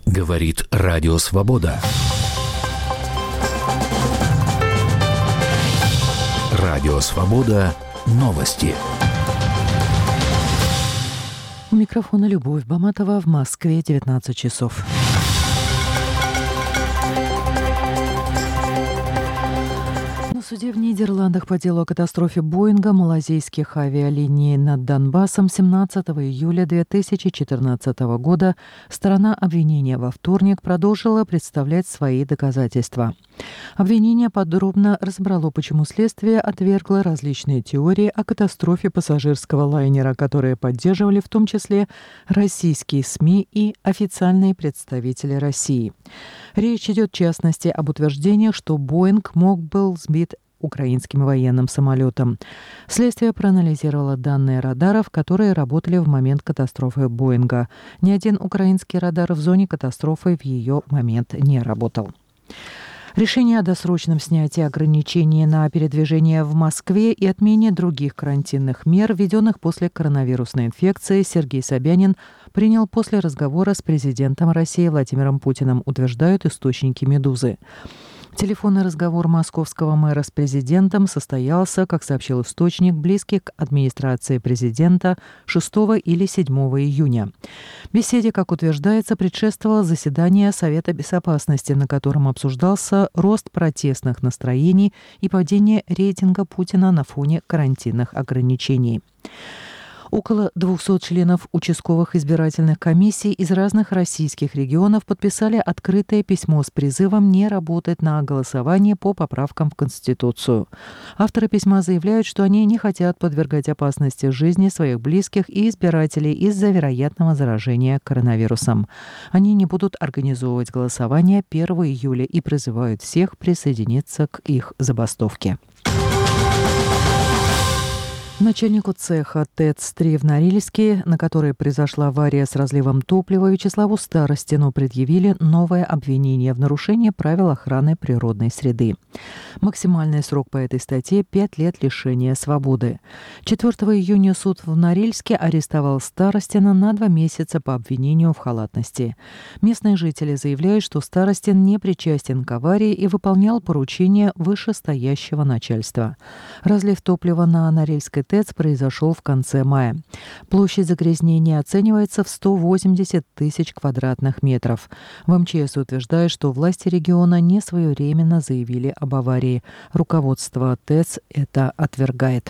Говорит Радио Свобода. Радио Свобода. Новости. У микрофона Любовь Баматова. В Москве 19 часов. На суде в Нидерландах по делу о катастрофе Боинга малазийских авиалиний над Донбассом 17 июля 2014 года сторона обвинения во вторник продолжила представлять свои доказательства. Обвинение подробно разобрало, почему следствие отвергло различные теории о катастрофе пассажирского лайнера, которые поддерживали в том числе российские СМИ и официальные представители России. Речь идет, в частности, об утверждениях, что Боинг был сбит украинским военным самолетом. Следствие проанализировало данные радаров, которые работали в момент катастрофы Боинга. Ни один украинский радар в зоне катастрофы в ее момент не работал. Решение о досрочном снятии ограничений на передвижение в Москве и отмене других карантинных мер, введенных после коронавирусной инфекции, Сергей Собянин принял после разговора с президентом России Владимиром Путиным, утверждают источники «Медузы». Телефонный разговор московского мэра с президентом состоялся, как сообщил источник, близкий к администрации президента 6 или 7 июня. Беседе, как утверждается, предшествовало заседание Совета безопасности, на котором обсуждался рост протестных настроений и падение рейтинга Путина на фоне карантинных ограничений. Около 200 членов участковых избирательных комиссий из разных российских регионов подписали открытое письмо с призывом не работать на голосование по поправкам в Конституцию. Авторы письма заявляют, что они не хотят подвергать опасности жизни своих близких и избирателей из-за вероятного заражения коронавирусом. Они не будут организовывать голосование 1 июля и призывают всех присоединиться к их забастовке. Начальнику цеха ТЭЦ-3 в Норильске, на которой произошла авария с разливом топлива, Вячеславу Старостину предъявили новое обвинение в нарушении правил охраны природной среды. Максимальный срок по этой статье – 5 лет лишения свободы. 4 июня суд в Норильске арестовал Старостина на 2 месяца по обвинению в халатности. Местные жители заявляют, что Старостин не причастен к аварии и выполнял поручения вышестоящего начальства. Разлив топлива на Норильской ТЭЦ произошел в конце мая. Площадь загрязнения оценивается в 180 тысяч квадратных метров. В МЧС утверждают, что власти региона не своевременно заявили об аварии. Руководство ТЭЦ это отвергает.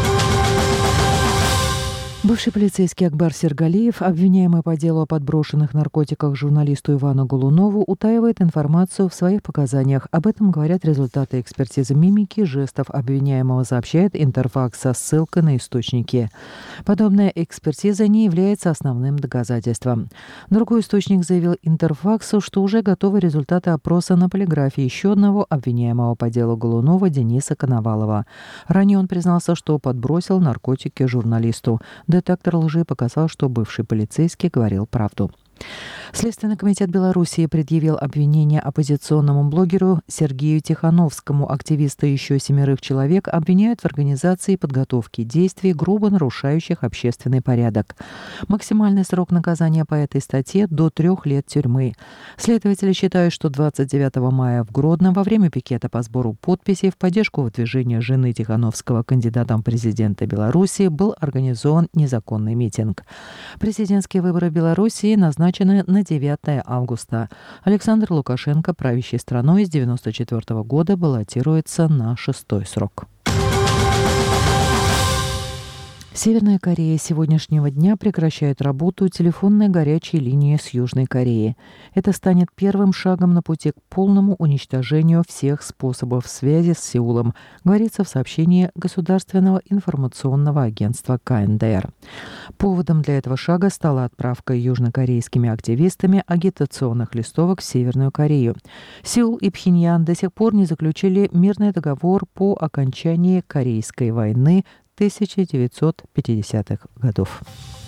Бывший полицейский Акбар Сергалиев, обвиняемый по делу о подброшенных наркотиках журналисту Ивану Голунову, утаивает информацию в своих показаниях. Об этом говорят результаты экспертизы мимики и жестов обвиняемого, сообщает Интерфакс со ссылкой на источники. Подобная экспертиза не является основным доказательством. Другой источник заявил Интерфаксу, что уже готовы результаты опроса на полиграфе еще одного обвиняемого по делу Голунова Дениса Коновалова. Ранее он признался, что подбросил наркотики журналисту. Детектор лжи показал, что бывший полицейский говорил правду. Следственный комитет Белоруссии предъявил обвинение оппозиционному блогеру Сергею Тихановскому. Активисты и еще 7 человек обвиняют в организации и подготовке действий, грубо нарушающих общественный порядок. Максимальный срок наказания по этой статье – до 3 лет тюрьмы. Следователи считают, что 29 мая в Гродно во время пикета по сбору подписей в поддержку выдвижения жены Тихановского кандидатом в президенты Белоруссии был организован незаконный митинг. Президентские выборы Белоруссии назначены на 9 августа. Александр Лукашенко, правящий страной с 1994 года, баллотируется на 6-й срок. Северная Корея с сегодняшнего дня прекращает работу телефонной горячей линии с Южной Кореей. Это станет первым шагом на пути к полному уничтожению всех способов связи с Сеулом, говорится в сообщении Государственного информационного агентства КНДР. Поводом для этого шага стала отправка южнокорейскими активистами агитационных листовок в Северную Корею. Сеул и Пхеньян до сих пор не заключили мирный договор по окончании Корейской войны 1950-х годов.